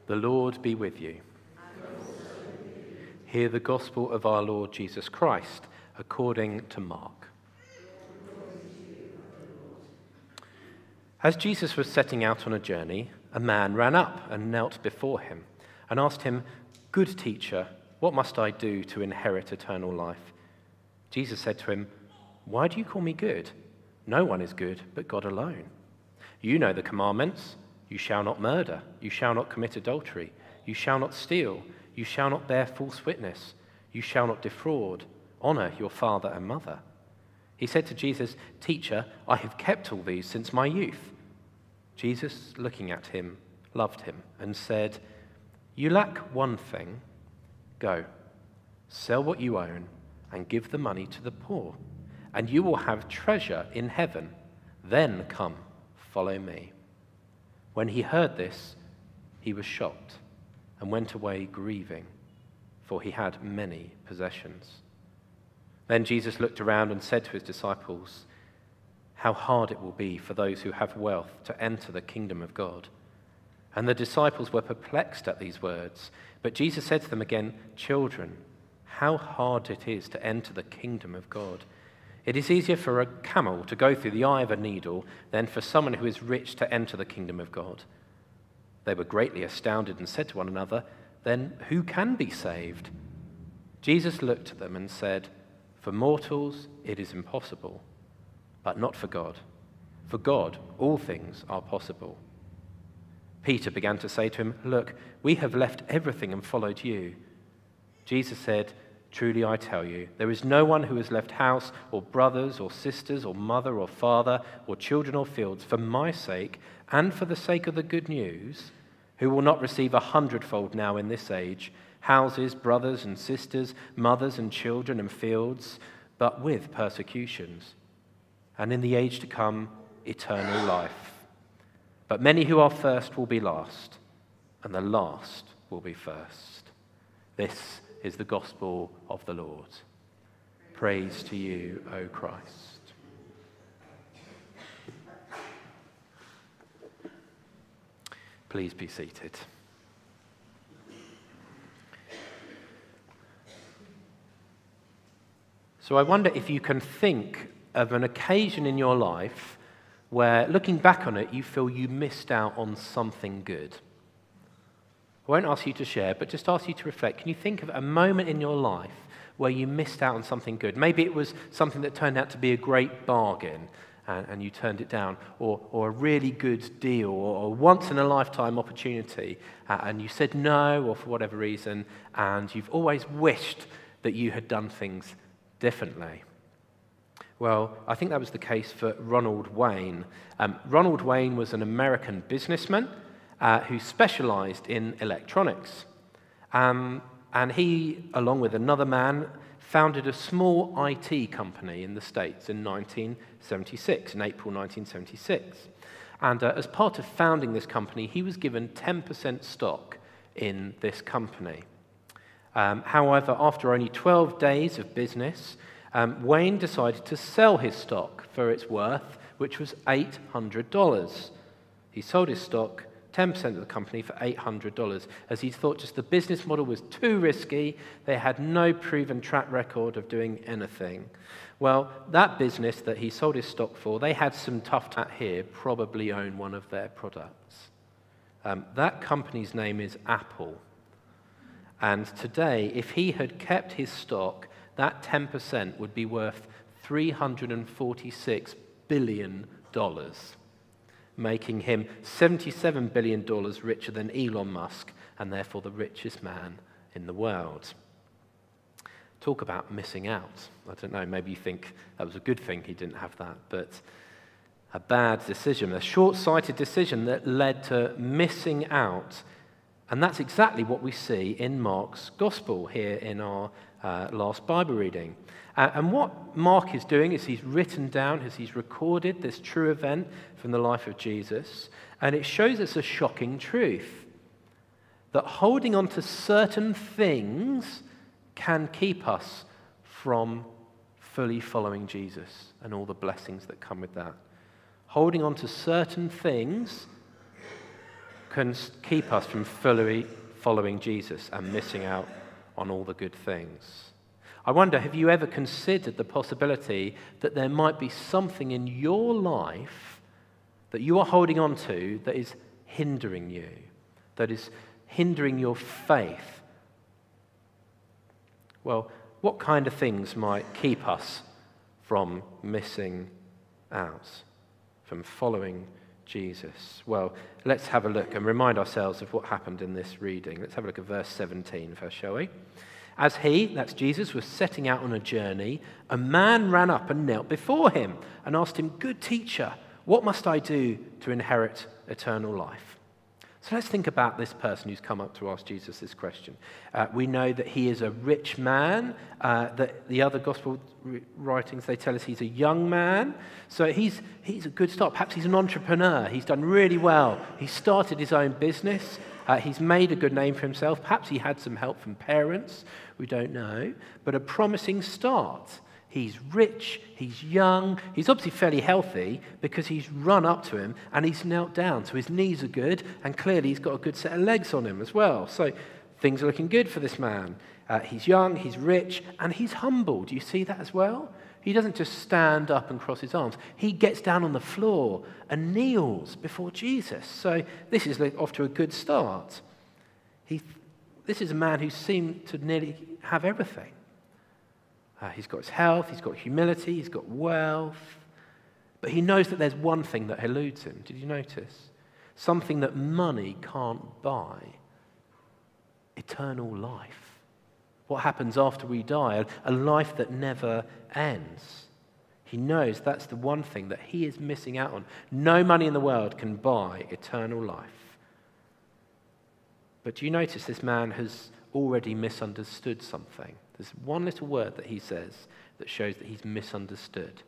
The Lord be with you. Hear the gospel of our Lord Jesus Christ according to Mark. As Jesus was setting out on a journey, a man ran up and knelt before him and asked him, "Good teacher, what must I do to inherit eternal life?" Jesus said to him, "Why do you call me good? No one is good but God alone. You know the commandments. You shall not murder. You shall not commit adultery. You shall not steal. You shall not bear false witness. You shall not defraud. Honor your father and mother." He said to Jesus, "Teacher, I have kept all these since my youth." Jesus, looking at him, loved him and said, "You lack one thing. Go, sell what you own and give the money to the poor, and you will have treasure in heaven. Then come, follow me." When he heard this, he was shocked and went away grieving, for he had many possessions. Then Jesus looked around and said to his disciples, "How hard it will be for those who have wealth to enter the kingdom of God." And the disciples were perplexed at these words. But Jesus said to them again, "Children, how hard it is to enter the kingdom of God. It is easier for a camel to go through the eye of a needle than for someone who is rich to enter the kingdom of God." They were greatly astounded and said to one another, "Then who can be saved?" Jesus looked at them and said, "For mortals it is impossible, but not for God. For God all things are possible." Peter began to say to him, "Look, we have left everything and followed you." Jesus said, "Truly I tell you, there is no one who has left house or brothers or sisters or mother or father or children or fields for my sake and for the sake of the good news, who will not receive 100-fold now in this age, houses, brothers and sisters, mothers and children and fields, but with persecutions, and in the age to come, eternal life. But many who are first will be last, and the last will be first." This is the gospel of the Lord. Praise to you, O Christ. Please be seated. So I wonder if you can think of an occasion in your life where, looking back on it, you feel you missed out on something good. I won't ask you to share, but just ask you to reflect. Can you think of a moment in your life where you missed out on something good? Maybe it was something that turned out to be a great bargain and you turned it down, or a really good deal, or a once-in-a-lifetime opportunity, and you said no, or for whatever reason, and you've always wished that you had done things differently. Well, I think that was the case for Ronald Wayne. Ronald Wayne was an American businessman who specialized in electronics. And he, along with another man, founded a small IT company in the States in 1976, in April 1976. And as part of founding this company, he was given 10% stock in this company. However, after only 12 days of business, Wayne decided to sell his stock for its worth, which was $800. He sold his stock, 10% of the company, for $800, as he thought just the business model was too risky. They had no proven track record of doing anything. Well, that business that he sold his stock for, they had some tough tat here, probably own one of their products. That company's name is Apple. And today, if he had kept his stock, that 10% would be worth $346 billion, making him $77 billion richer than Elon Musk, and therefore the richest man in the world. Talk about missing out. I don't know, maybe you think that was a good thing he didn't have that, but a bad decision, a short-sighted decision that led to missing out. And that's exactly what we see in Mark's gospel here in our last Bible reading. And what Mark is doing is he's written down, as he's recorded this true event from the life of Jesus, and it shows us a shocking truth, that holding on to certain things can keep us from fully following Jesus and all the blessings that come with that. Holding on to certain things can keep us from fully following Jesus and missing out on all the good things. I wonder, have you ever considered the possibility that there might be something in your life that you are holding on to that is hindering you, that is hindering your faith? Well, what kind of things might keep us from missing out, from following Jesus? Well, let's have a look and remind ourselves of what happened in this reading. Let's have a look at verse 17 first, shall we? As he, that's Jesus, was setting out on a journey, a man ran up and knelt before him and asked him, "Good teacher, what must I do to inherit eternal life?" So let's think about this person who's come up to ask Jesus this question. We know that he is a rich man. That the other gospel writings, they tell us he's a young man. So he's a good start. Perhaps he's an entrepreneur. He's done really well. He started his own business. He's made a good name for himself. Perhaps he had some help from parents. We don't know. But a promising start. He's rich, he's young, he's obviously fairly healthy because he's run up to him and he's knelt down. So his knees are good and clearly he's got a good set of legs on him as well. So things are looking good for this man. He's young, he's rich, and he's humble. Do you see that as well? He doesn't just stand up and cross his arms. He gets down on the floor and kneels before Jesus. So this is off to a good start. This is a man who seemed to nearly have everything. He's got his health, he's got humility, he's got wealth. But he knows that there's one thing that eludes him. Did you notice? Something that money can't buy. Eternal life. What happens after we die? A life that never ends. He knows that's the one thing that he is missing out on. No money in the world can buy eternal life. But do you notice this man has already misunderstood something? There's one little word that he says that shows that he's misunderstood.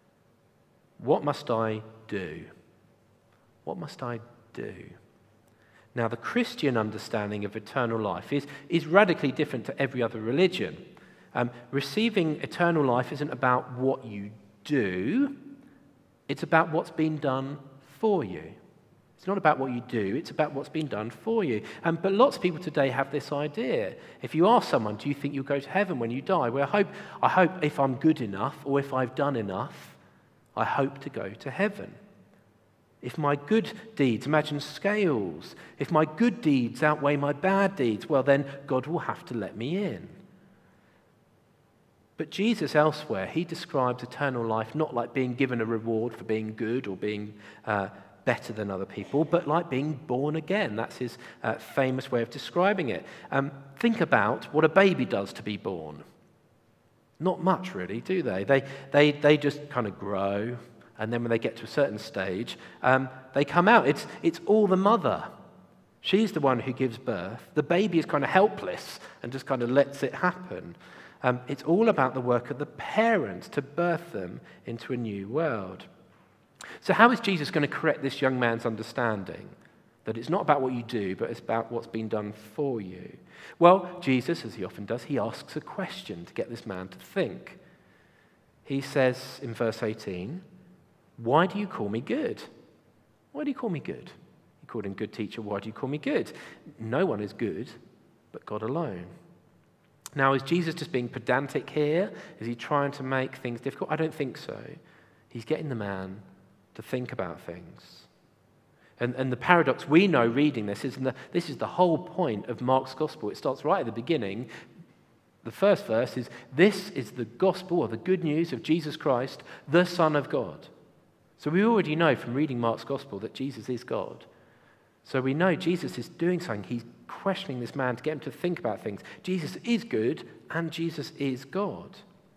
What must I do? What must I do? Now, the Christian understanding of eternal life is radically different to every other religion. Receiving eternal life isn't about what you do. It's about what's been done for you. It's not about what you do, it's about what's been done for you. But lots of people today have this idea. If you ask someone, do you think you'll go to heaven when you die? Well, I hope if I'm good enough or if I've done enough, I hope to go to heaven. If my good deeds, imagine scales, if my good deeds outweigh my bad deeds, well then God will have to let me in. But Jesus elsewhere, he describes eternal life not like being given a reward for being good or being better than other people, but like being born again. That's his famous way of describing it. Think about what a baby does to be born. Not much, really, do they? They just kind of grow, and then when they get to a certain stage, they come out. It's all the mother. She's the one who gives birth. The baby is kind of helpless and just kind of lets it happen. It's all about the work of the parents to birth them into a new world. So how is Jesus going to correct this young man's understanding that it's not about what you do, but it's about what's been done for you? Well, Jesus, as he often does, he asks a question to get this man to think. He says in verse 18, "Why do you call me good? Why do you call me good?" He called him good teacher. Why do you call me good? No one is good but God alone. Now, is Jesus just being pedantic here? Is he trying to make things difficult? I don't think so. He's getting the man to think about things. And the paradox we know reading this is the whole point of Mark's gospel. It starts right at the beginning. The first verse is, "This is the gospel or the good news of Jesus Christ, the Son of God." So we already know from reading Mark's gospel that Jesus is God. So we know Jesus is doing something. He's questioning this man to get him to think about things. Jesus is good and Jesus is God.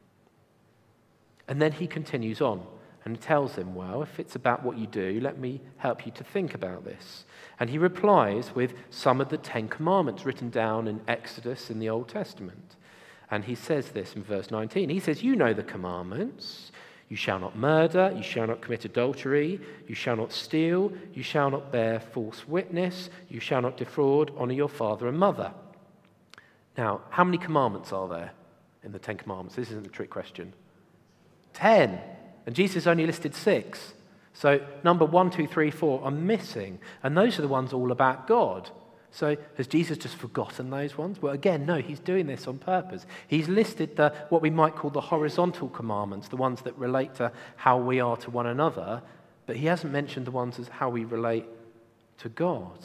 And then he continues on and tells him, well, if it's about what you do, let me help you to think about this. And he replies with some of the 10 Commandments written down in Exodus in the Old Testament. And he says this in verse 19. He says, "You know the commandments. You shall not murder, you shall not commit adultery, you shall not steal, you shall not bear false witness, you shall not defraud, honor your father and mother." Now, how many commandments are there in the 10 Commandments? This isn't a trick question. 10. And Jesus only listed 6. So number 1, 2, 3, 4 are missing, and those are the ones all about God. So has Jesus just forgotten those ones? Well, again, no, he's doing this on purpose. He's listed what we might call the horizontal commandments, the ones that relate to how we are to one another, but he hasn't mentioned the ones as how we relate to God.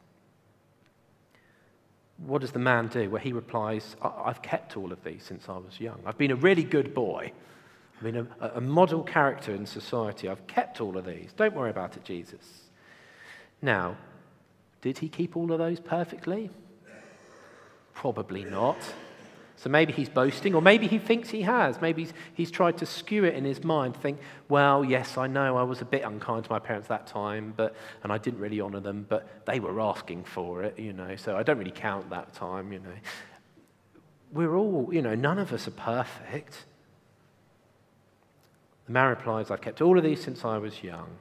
What does the man do? Well, he replies, I've kept all of these since I was young. I've been a really good boy. I've been a model character in society. I've kept all of these. Don't worry about it, Jesus. Now, did he keep all of those perfectly? Probably not. So maybe he's boasting, or maybe he thinks he has. Maybe he's tried to skew it in his mind, think, well, yes, I know I was a bit unkind to my parents that time, and I didn't really honour them, but they were asking for it, so I don't really count that time, We're all, none of us are perfect. The man replies, I've kept all of these since I was young.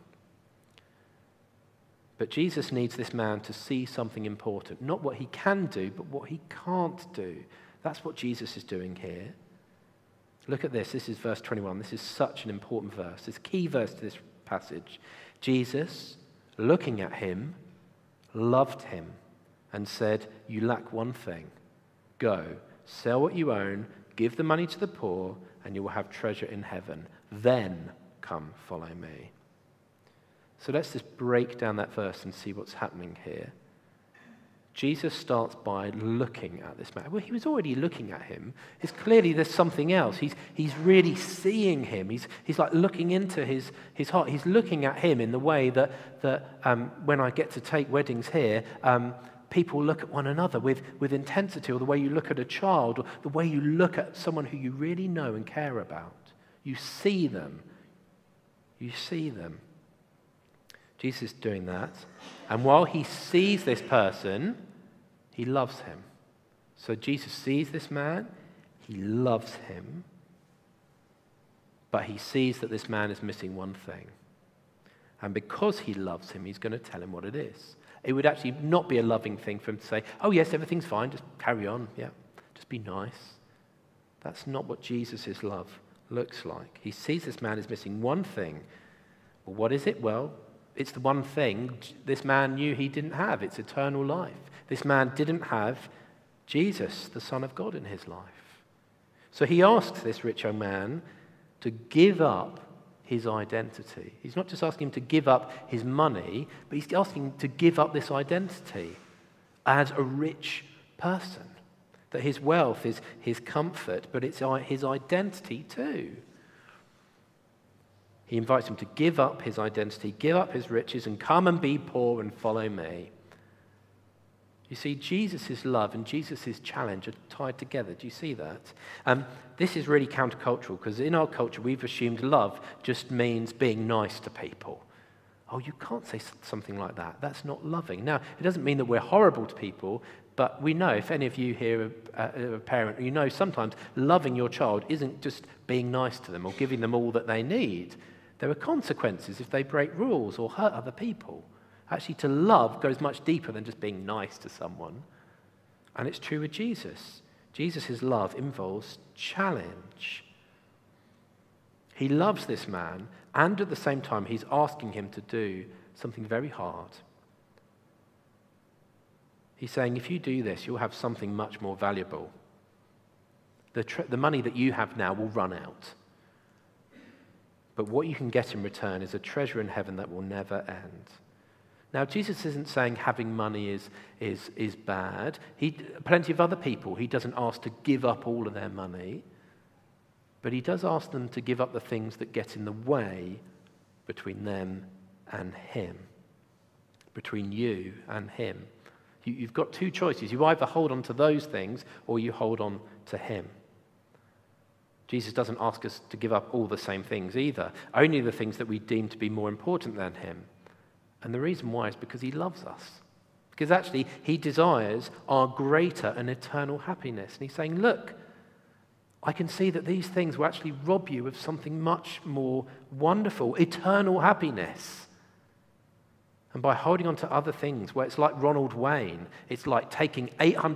But Jesus needs this man to see something important, not what he can do, but what he can't do. That's what Jesus is doing here. Look at this. This is verse 21. This is such an important verse. It's a key verse to this passage. Jesus, looking at him, loved him and said, you lack one thing. Go, sell what you own, give the money to the poor, and you will have treasure in heaven. Then come follow me. So let's just break down that verse and see what's happening here. Jesus starts by looking at this man. Well, he was already looking at him. It's clearly there's something else. He's really seeing him. He's like looking into his heart. He's looking at him in the way that when I get to take weddings here, people look at one another with intensity, or the way you look at a child, or the way you look at someone who you really know and care about. You see them. You see them. Jesus is doing that. And while he sees this person, he loves him. So Jesus sees this man, he loves him, but he sees that this man is missing one thing. And because he loves him, he's going to tell him what it is. It would actually not be a loving thing for him to say, oh yes, everything's fine, just carry on, yeah, just be nice. That's not what Jesus' love looks like. He sees this man is missing one thing. Well, what is it? Well, it's the one thing this man knew he didn't have. It's eternal life. This man didn't have Jesus, the Son of God, in his life. So he asks this rich young man to give up his identity. He's not just asking him to give up his money, but he's asking him to give up this identity as a rich person. That his wealth is his comfort, but it's his identity too. He invites him to give up his identity, give up his riches, and come and be poor and follow me. You see, Jesus' love and Jesus' challenge are tied together. Do you see that? This is really countercultural, because in our culture we've assumed love just means being nice to people. Oh, you can't say something like that. That's not loving. Now, it doesn't mean that we're horrible to people, but we know, if any of you here are a parent, you know sometimes loving your child isn't just being nice to them or giving them all that they need. There are consequences if they break rules or hurt other people. Actually, to love goes much deeper than just being nice to someone. And it's true with Jesus. Jesus' love involves challenge. He loves this man, and at the same time, he's asking him to do something very hard. He's saying, if you do this, you'll have something much more valuable. The money that you have now will run out. But what you can get in return is a treasure in heaven that will never end. Now, Jesus isn't saying having money is bad. Plenty of other people, he doesn't ask to give up all of their money, but he does ask them to give up the things that get in the way between them and him, between you and him. You've got two choices. You either hold on to those things or you hold on to him. Jesus doesn't ask us to give up all the same things either, only the things that we deem to be more important than him. And the reason why is because he loves us. Because actually, he desires our greater and eternal happiness. And he's saying, look, I can see that these things will actually rob you of something much more wonderful, eternal happiness. And by holding on to other things, where it's like Ronald Wayne, it's like taking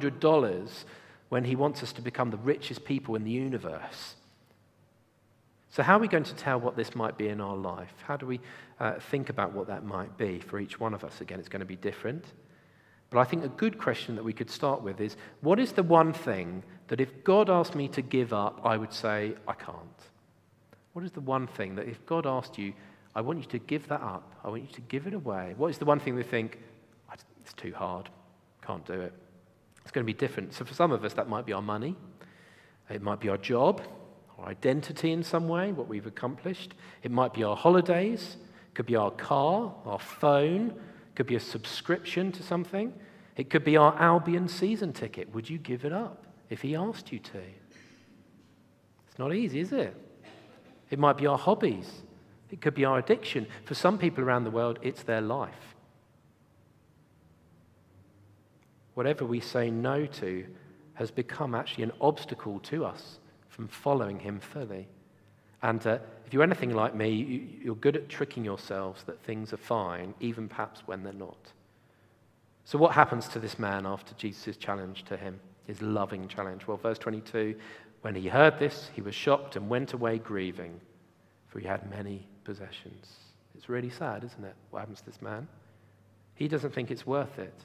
$800 when he wants us to become the richest people in the universe. So how are we going to tell what this might be in our life? How do we think about what that might be for each one of us? Again, it's going to be different. But I think a good question that we could start with is, what is the one thing that if God asked me to give up, I would say, I can't? What is the one thing that if God asked you, I want you to give that up, I want you to give it away, what is the one thing we think, it's too hard, can't do it? It's going to be different. So for some of us, that might be our money. It might be our job, our identity in some way, what we've accomplished. It might be our holidays. It could be our car, our phone. It could be a subscription to something. It could be our Albion season ticket. Would you give it up if he asked you to? It's not easy, is it? It might be our hobbies. It could be our addiction. For some people around the world, it's their life. Whatever we say no to has become actually an obstacle to us from following him fully. And if you're anything like me, you're good at tricking yourselves that things are fine, even perhaps when they're not. So what happens to this man after Jesus' challenge to him, his loving challenge? Well, verse 22, when he heard this, he was shocked and went away grieving, for he had many possessions. It's really sad, isn't it, what happens to this man? He doesn't think it's worth it.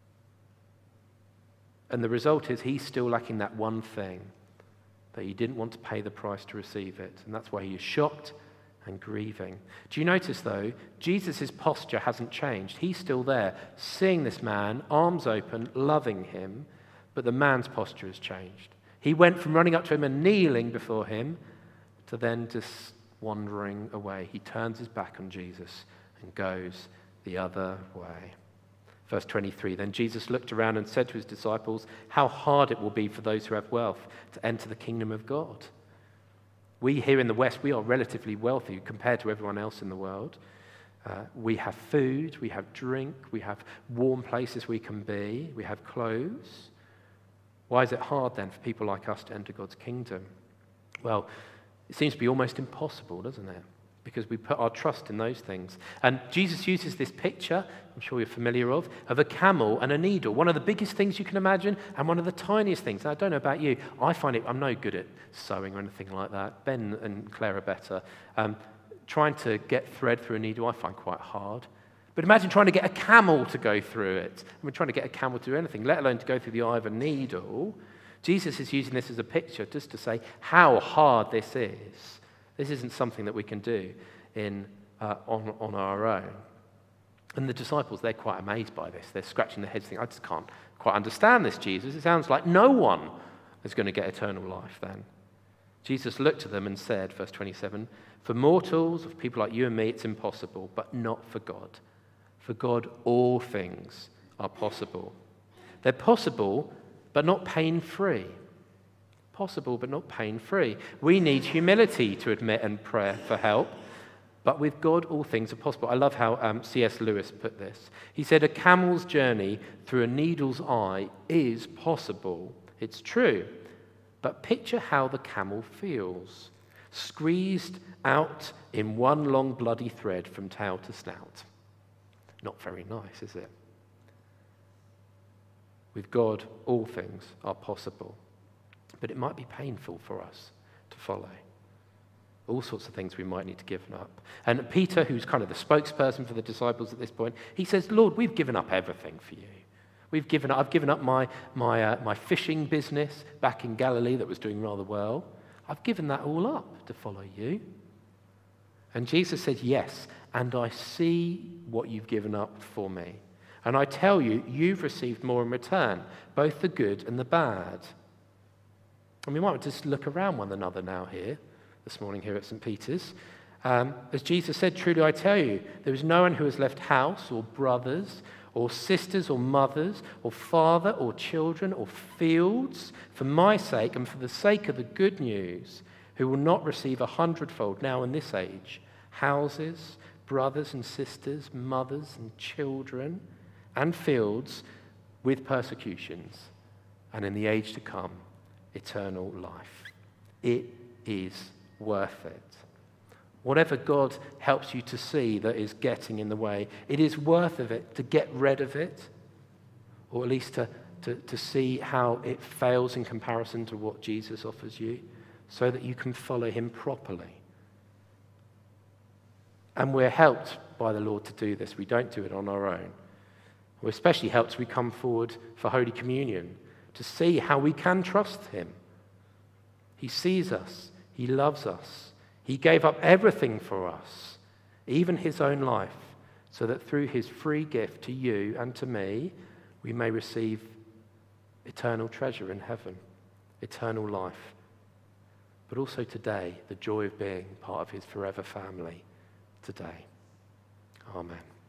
And the result is he's still lacking that one thing, that he didn't want to pay the price to receive it. And that's why he is shocked and grieving. Do you notice, though, Jesus' posture hasn't changed. He's still there, seeing this man, arms open, loving him, but the man's posture has changed. He went from running up to him and kneeling before him to then just wandering away. He turns his back on Jesus and goes the other way. Verse 23, then Jesus looked around and said to his disciples, how hard it will be for those who have wealth to enter the kingdom of God. We here in the West, we are relatively wealthy compared to everyone else in the world. We have food, we have drink, we have warm places we can be, we have clothes. Why is it hard then for people like us to enter God's kingdom? Well, it seems to be almost impossible, doesn't it? Because we put our trust in those things. And Jesus uses this picture, I'm sure you're familiar of a camel and a needle. One of the biggest things you can imagine and one of the tiniest things. And I don't know about you, I find it, I'm no good at sewing or anything like that. Ben and Claire are better. Trying to get thread through a needle I find quite hard. But imagine trying to get a camel to go through it. I mean, trying to get a camel to do anything, let alone to go through the eye of a needle. Jesus is using this as a picture just to say how hard this is. This isn't something that we can do on our own. And the disciples, they're quite amazed by this. They're scratching their heads thinking, I just can't quite understand this, Jesus. It sounds like no one is going to get eternal life then. Jesus looked at them and said, verse 27, for mortals, of people like you and me, it's impossible, but not for God. For God, all things are possible. They're possible, but not pain-free. Possible, but not pain-free. We need humility to admit and pray for help, but with God, all things are possible. I love how C.S. Lewis put this. He said, a camel's journey through a needle's eye is possible. It's true, but picture how the camel feels, squeezed out in one long bloody thread from tail to snout. Not very nice, is it? With God, all things are possible. But it might be painful for us to follow. All sorts of things we might need to give up. And Peter, who's kind of the spokesperson for the disciples at this point, he says, Lord, we've given up everything for you. I've given up my fishing business back in Galilee that was doing rather well. I've given that all up to follow you. And Jesus said, yes, and I see what you've given up for me. And I tell you, you've received more in return, both the good and the bad. And we might just look around one another now here, this morning here at St. Peter's. As Jesus said, truly I tell you, there is no one who has left house or brothers or sisters or mothers or father or children or fields for my sake and for the sake of the good news, who will not receive 100-fold now in this age, houses, brothers and sisters, mothers and children, and fields with persecutions, and in the age to come, eternal life. It is worth it. Whatever God helps you to see that is getting in the way, it is worth it to get rid of it, or at least to see how it fails in comparison to what Jesus offers you, so that you can follow him properly And we're helped by the Lord to do this. We don't do it on our own. We're especially helped as we come forward for Holy Communion to see how we can trust him. He sees us. He loves us. He gave up everything for us, even his own life, so that through his free gift to you and to me, we may receive eternal treasure in heaven, eternal life. But also today, the joy of being part of his forever family today. Amen.